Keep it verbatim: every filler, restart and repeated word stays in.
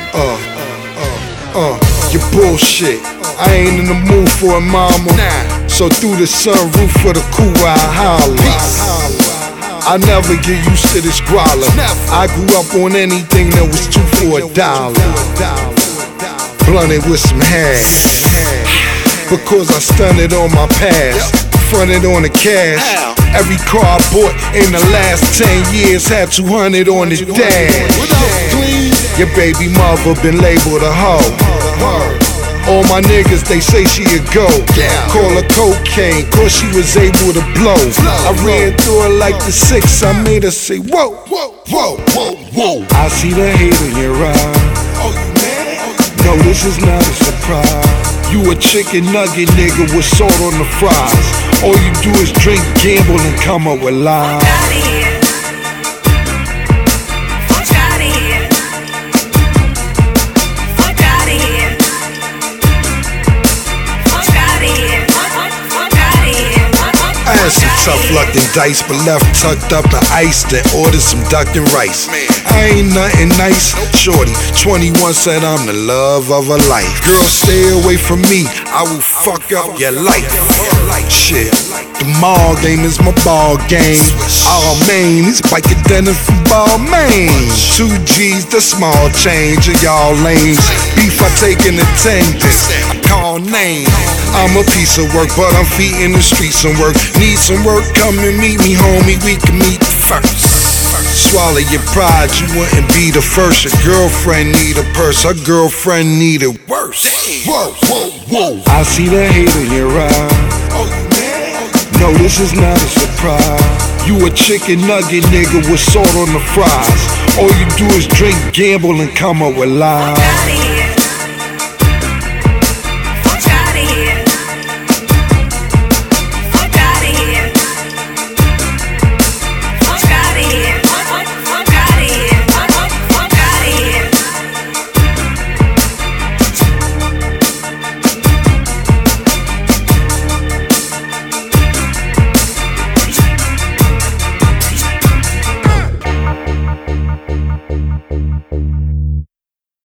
uh, uh, uh, you bullshit. I ain't in the mood for a mama. So through the sunroof for the cool I holler. I never get used to this growler. I grew up on anything that was two for a dollar. Blunted with some hash, because I stunted on my past, fronted on the cash. Every car I bought in the last ten years had two hundred on the dash. Your baby mother been labeled a hoe. All my niggas, they say she a go. Call her cocaine, cause she was able to blow. I ran through her like the six, I made her say whoa, whoa, whoa, whoa, whoa. I see the hate in your eye. No, this is not a surprise. You a chicken nugget nigga with salt on the fries. All you do is drink, gamble, and come up with lies. I had some tough luck and dice, but left tucked up in ice, then ordered some duck and rice. I ain't nothing nice, shorty. twenty-one said I'm the love of her life. Girl, stay away from me, I will fuck up your life. Shit, the mall game is my ball game. All main, he's biking dinner from Balmain. Two G's, the small change of y'all lanes. Beef, I take in attendance, I call names. I'm a piece of work, but I'm feeding the streets some work. Need some work, come and meet me, homie, we can meet first. Swallow your pride, you wouldn't be the first. Your girlfriend need a purse, her girlfriend need it worse. Whoa, whoa, whoa. I see the hate in your eye. No, this is not a surprise. You a chicken nugget nigga with salt on the fries. All you do is drink, gamble, and come up with lies.